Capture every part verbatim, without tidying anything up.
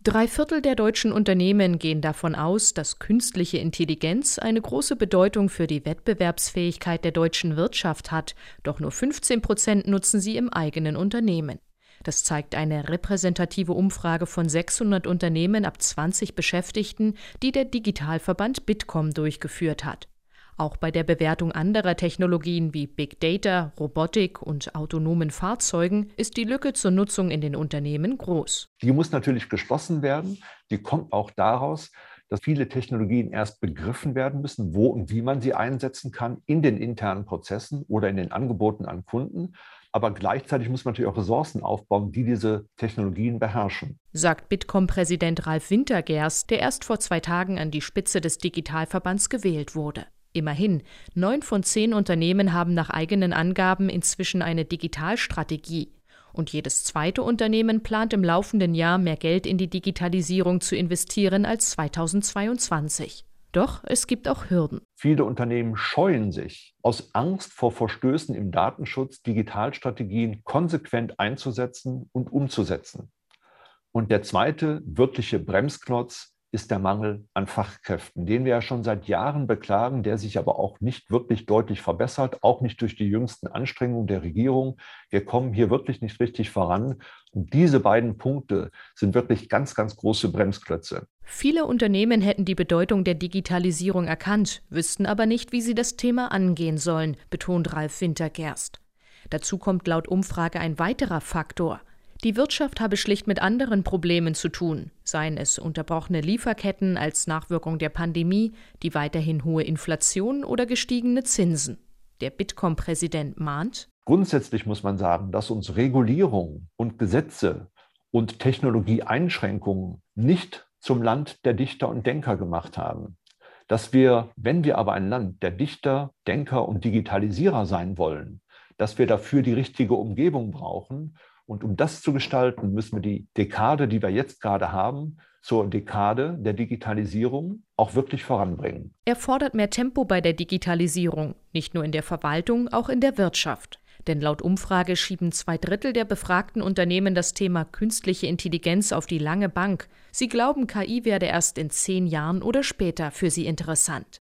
Drei Viertel der deutschen Unternehmen gehen davon aus, dass künstliche Intelligenz eine große Bedeutung für die Wettbewerbsfähigkeit der deutschen Wirtschaft hat, doch nur fünfzehn Prozent nutzen sie im eigenen Unternehmen. Das zeigt eine repräsentative Umfrage von sechshundert Unternehmen ab zwanzig Beschäftigten, die der Digitalverband Bitkom durchgeführt hat. Auch bei der Bewertung anderer Technologien wie Big Data, Robotik und autonomen Fahrzeugen ist die Lücke zur Nutzung in den Unternehmen groß. Die muss natürlich geschlossen werden. Die kommt auch daraus, dass viele Technologien erst begriffen werden müssen, wo und wie man sie einsetzen kann in den internen Prozessen oder in den Angeboten an Kunden. Aber gleichzeitig muss man natürlich auch Ressourcen aufbauen, die diese Technologien beherrschen. Sagt Bitkom-Präsident Ralf Wintergerst, der erst vor zwei Tagen an die Spitze des Digitalverbands gewählt wurde. Immerhin, neun von zehn Unternehmen haben nach eigenen Angaben inzwischen eine Digitalstrategie. Und jedes zweite Unternehmen plant im laufenden Jahr mehr Geld in die Digitalisierung zu investieren als zweitausendzweiundzwanzig. Doch es gibt auch Hürden. Viele Unternehmen scheuen sich, aus Angst vor Verstößen im Datenschutz Digitalstrategien konsequent einzusetzen und umzusetzen. Und der zweite wirkliche Bremsklotz ist der Mangel an Fachkräften, den wir ja schon seit Jahren beklagen, der sich aber auch nicht wirklich deutlich verbessert, auch nicht durch die jüngsten Anstrengungen der Regierung. Wir kommen hier wirklich nicht richtig voran. Und diese beiden Punkte sind wirklich ganz, ganz große Bremsklötze. Viele Unternehmen hätten die Bedeutung der Digitalisierung erkannt, wüssten aber nicht, wie sie das Thema angehen sollen, betont Ralf Wintergerst. Dazu kommt laut Umfrage ein weiterer Faktor. Die Wirtschaft habe schlicht mit anderen Problemen zu tun, seien es unterbrochene Lieferketten als Nachwirkung der Pandemie, die weiterhin hohe Inflation oder gestiegene Zinsen. Der Bitkom-Präsident mahnt: Grundsätzlich muss man sagen, dass uns Regulierung und Gesetze und Technologieeinschränkungen nicht zum Land der Dichter und Denker gemacht haben. Dass wir, wenn wir aber ein Land der Dichter, Denker und Digitalisierer sein wollen, dass wir dafür die richtige Umgebung brauchen. Und um das zu gestalten, müssen wir die Dekade, die wir jetzt gerade haben, zur Dekade der Digitalisierung auch wirklich voranbringen. Er fordert mehr Tempo bei der Digitalisierung, nicht nur in der Verwaltung, auch in der Wirtschaft. Denn laut Umfrage schieben zwei Drittel der befragten Unternehmen das Thema künstliche Intelligenz auf die lange Bank. Sie glauben, K I werde erst in zehn Jahren oder später für sie interessant.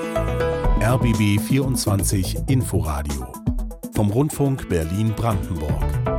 R B B vierundzwanzig Inforadio vom Rundfunk Berlin-Brandenburg.